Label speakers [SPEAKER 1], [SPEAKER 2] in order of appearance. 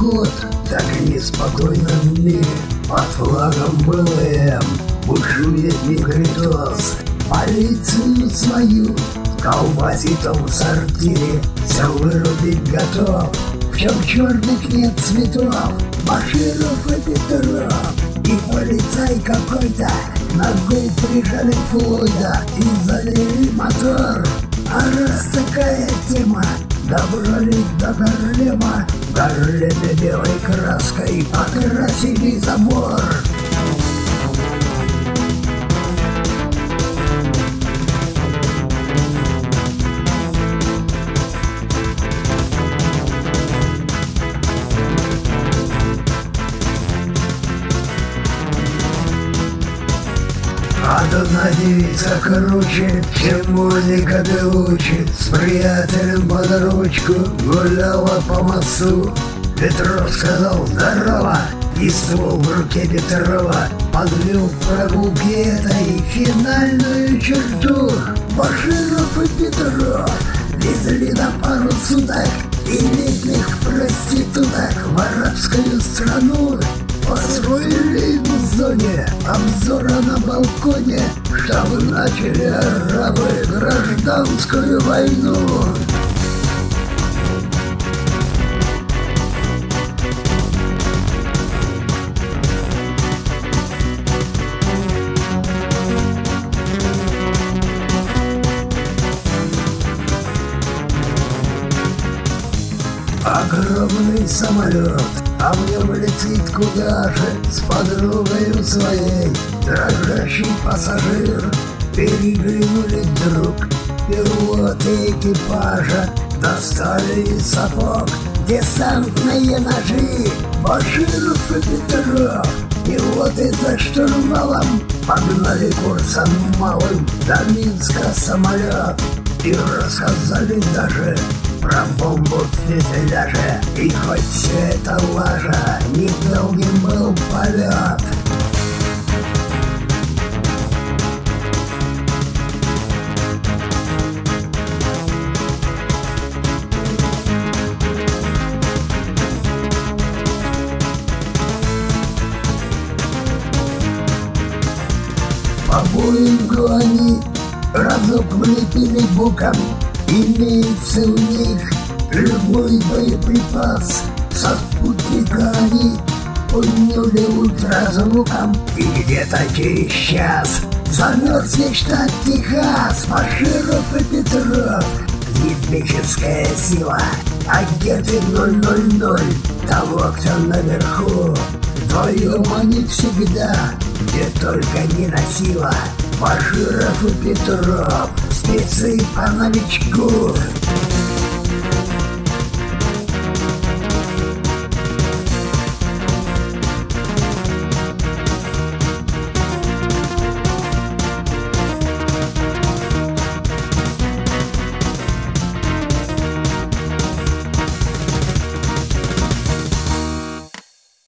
[SPEAKER 1] год, так и неспокойно в мире. Под флагом БЛМ бушует негритос. Полицию свою колбасит он в сортире, все вырубить готов. В чем черных нет цветов, Баширов и Петров. И полицай какой-то ногой прижали Флойда и залили мотор. А раз такая тема, добрались до Гарлема, в Гарлеме белой краской покрасили забор. Одна девица круче, чем Моника Белучи, с приятелем под ручку гуляла по мосту. Петров сказал здорово, и ствол в руке Петрова подвел в прогулке этой финальную черту. Баширов и Петров везли на пару суток элитных проституток в арабскую страну. Построили в зоне обзора на балконе, чтобы начали арабы гражданскую войну. Огромный самолет, а в нем летит куда же с подругою своей. Дрожащий пассажир, переглянули друг. Пилоты экипажа достали из сапог десантные ножи. Баширов и Петров, пилоты за штурвалом, погнали курсом малым до Минска самолет. И рассказали даже про бомбу в фюзеляже. И хоть все это лажа, недолгим был полет. По Боингу они разок влепили боком. Имеется у них любой боеприпас. Со спутника они пульнули ультразвуком. И где-то через час замерз весь штат Техас. Баширов и Петров, ебическая сила. Агенты 000 того, кто наверху. Вдвоем они всегда, где только не носила. Баширов и Петров, спецы по новичку.